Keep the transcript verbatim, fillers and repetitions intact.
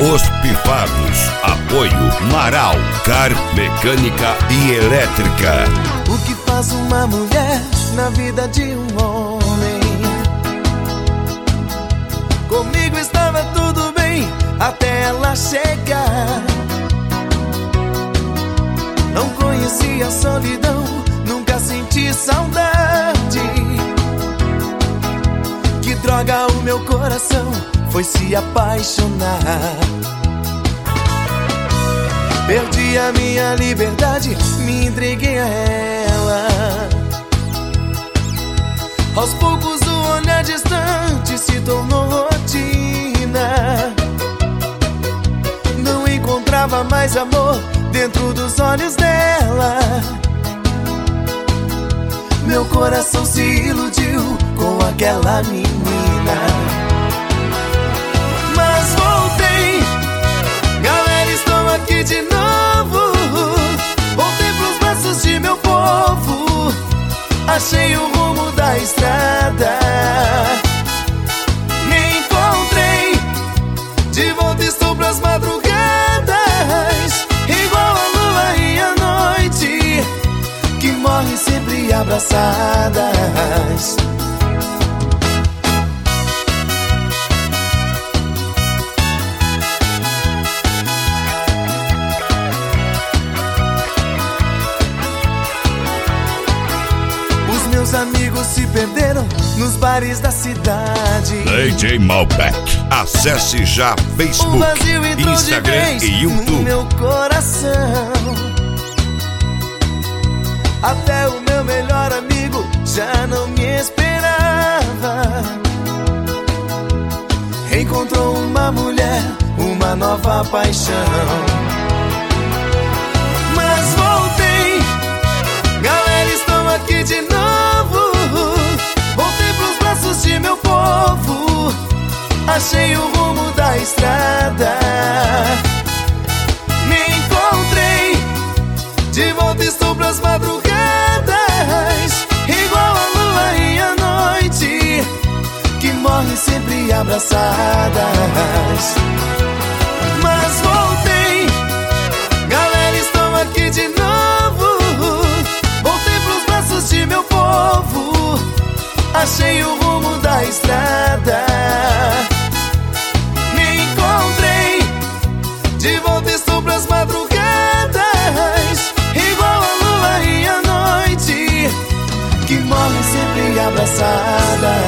Os Pifados. Apoio Marau, Car Mecânica e Elétrica. O que faz uma mulher na vida de um homem? Comigo estava tudo bem até ela chegar. Não conhecia a solidão, nunca senti saudade. Que droga, o meu coração foi se apaixonar. Perdi a minha liberdade, me entreguei a ela. Aos poucos o olhar distante se tornou rotina. Não encontrava mais amor dentro dos olhos dela. Meu coração se iludiu com aquela menina. Mas voltei, galera, estou aqui de novo. Voltei pros braços de meu povo. Achei o rumo da estrada. Me encontrei, de volta estou pras madrugadas. Igual a lua e a noite, que morrem sempre abraçadas. Meus amigos se perderam nos bares da cidade. D J Malbec. Acesse já Facebook, Instagram e YouTube. No meu coração, até o meu melhor amigo já não me esperava. Encontrou uma mulher, uma nova paixão. Mas voltei, galera, estou aqui de novo. Voltei pros braços de meu povo. Achei o rumo da estrada. Me encontrei, de volta estou pras madrugadas. Igual a lua e a noite, que morrem sempre abraçadas. Mas voltei, galera, estou aqui de novo. Voltei pros braços de meu povo. Achei o rumo da estrada. Me encontrei, de volta estou pras madrugadas. Igual a lua e a noite, que morrem sempre abraçadas.